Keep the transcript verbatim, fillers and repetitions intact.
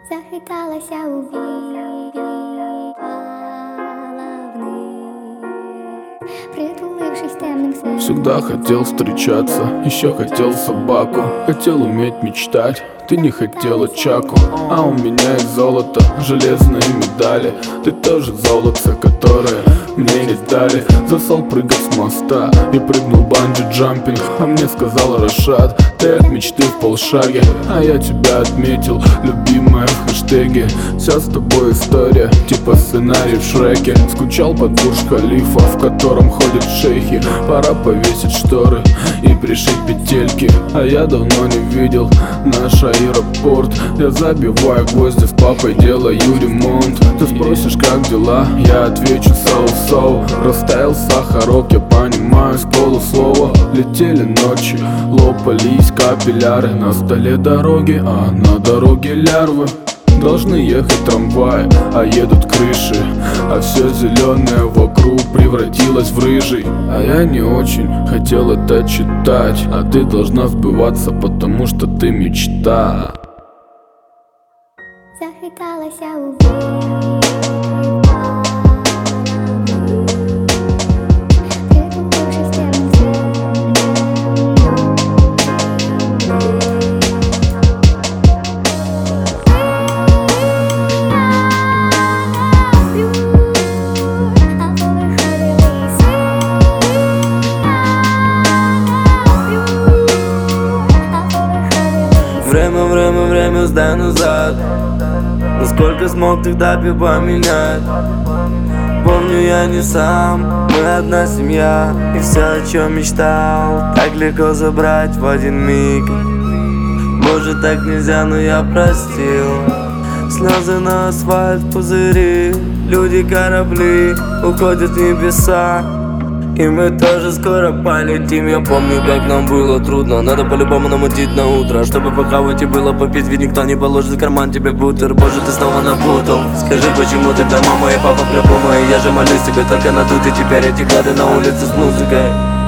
Захиталася у вірі притулившись темным сном. Всегда хотел встречаться, еще хотел собаку. Хотел уметь мечтать, ты не хотела чаку. А у меня из золота железные медали. Ты тоже золото, которое мне не дали. Засал прыгать с моста и прыгнул банджи-джампинг. А мне сказал Рашад, ты от мечты в полшаге. А я тебя отметил, любимая, в хэштеге. Вся с тобой история, типа сценарий в Шреке. Скучал под Бурдж-Халифа, в котором ходят шейхи. Пора повесить шторы и пришить петельки. А я давно не видел наш аэропорт. Я забиваю гвозди, с папой делаю ремонт. Ты спросишь, как дела? Я отвечу соу-соу. Растаял сахарок, я понимаю с полуслова. Летели ночи, лопались капилляры. На столе дороги, а на дороге лярвы. Должны ехать трамваи, а едут крыши. А все зеленое вокруг превратилось в рыжий. А я не очень хотел это читать. А ты должна сбываться, потому что ты мечта. Захиталася у вірі. Время, время, время, сдай назад. Насколько смог тогда поменять? Помню, я не сам, мы одна семья. И все, о чем мечтал, так легко забрать в один миг. Может, так нельзя, но я простил. Слезы на асфальт, пузыри. Люди, корабли уходят в небеса. И мы тоже скоро полетим. Я помню, как нам было трудно. Надо по-любому намутить на утро, чтобы похавать и было попить. Ведь никто не положит в карман тебе бутер. Боже, ты снова напутал. Скажи, почему тогда мама и папа придумали? Я же молюсь тебе только на тут. И теперь эти клады на улице с музыкой.